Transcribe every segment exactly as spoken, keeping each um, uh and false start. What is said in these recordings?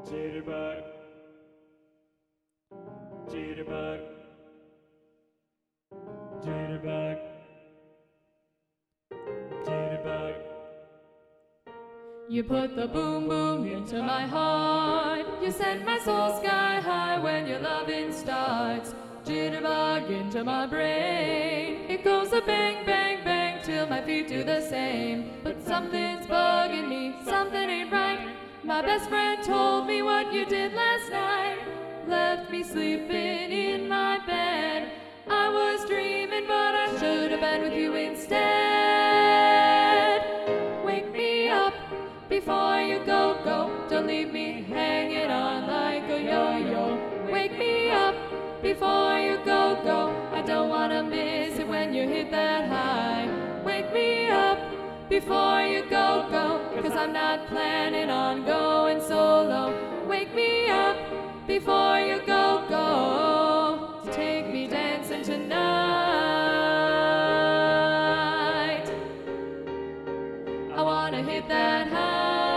Jitterbug, jitterbug, jitterbug, jitterbug. You put the boom boom into my heart. You send my soul sky high when your loving starts. Jitterbug into my brain. It goes a bang, bang, bang till my feet do the same. But something's bugging me, something ain't right. My best friend told me what you did last night. Left me sleeping in my bed. I was dreaming, but I should have been with you instead. Wake me up before you go, go. Don't leave me hanging on like a yo-yo. Wake me up before you go, go. I don't wanna miss it when you hit that high. Wake me up before you go, go. Cause I'm not planning on going solo. Wake me up before you go, go. Take me dancing tonight. I wanna hit that high.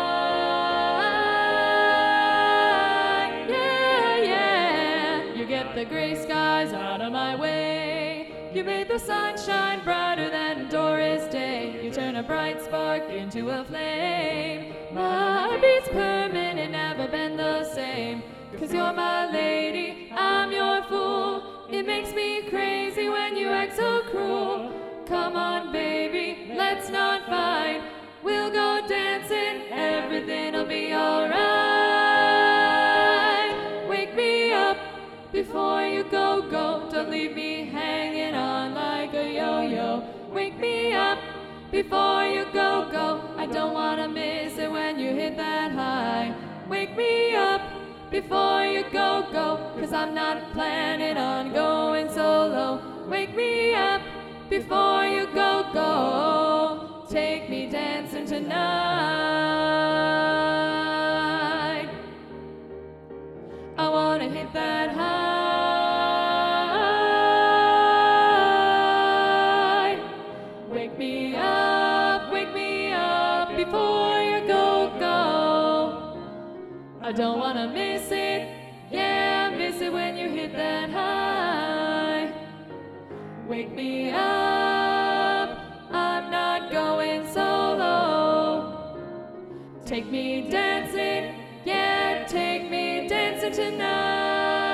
Get the gray skies out of my way. You made the sun shine brighter than Doris Day. You turn a bright spark into a flame. My beat's permanent, never been the same. Cause you're my lady, I'm your fool. It makes me crazy when you act so cruel. Come on baby, let's not fight. We'll go dancing, everything'll be alright. Wake me up before you go, go. Don't leave me hanging on like a yo-yo. Wake me up before you go, go. I don't wanna miss it when you hit that high. Wake me up before you go, go. Cause I'm not planning on going solo. Wake me up before you go, go. Take me dancing tonight. I wanna hit that high. Wake me up, wake me up before you go, go. I don't wanna miss it, yeah, miss it when you hit that high. Wake me up, I'm not going solo. Take me dancing, yeah, take me dancing tonight.